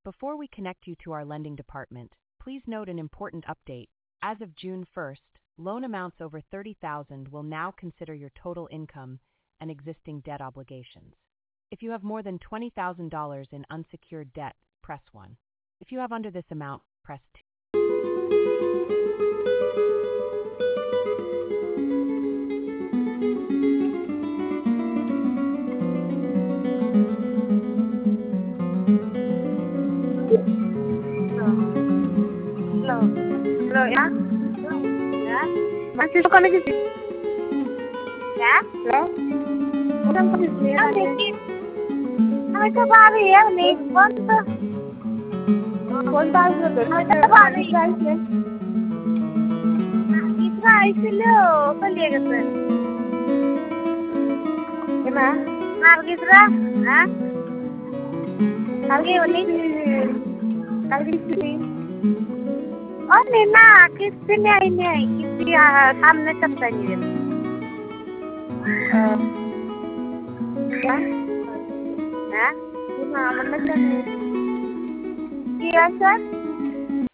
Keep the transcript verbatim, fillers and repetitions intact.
Before we connect you to our lending department, please note an important update. As of June first, loan amounts over thirty thousand dollars will now consider your total income and existing debt obligations. If you have more than twenty thousand dollars in unsecured debt, press one. If you have under this amount, press two. Hello. Hello, ya? Ya? Masih suka lagi sih? Ya? Ya? Bukan posisi ya? Kami ke Bali ya, nih. Konta. Konta aja deh. Kami ke Bali. Isra, isilo. Kali ya, kan? Gimana? Nal Isra? Hah? Kali ini? Kali ini? Oh, Nina, किससे नहीं आई नहीं आई किसी सामने सब चाहिए क्या हैं? हाँ मतलब क्या? क्या सर?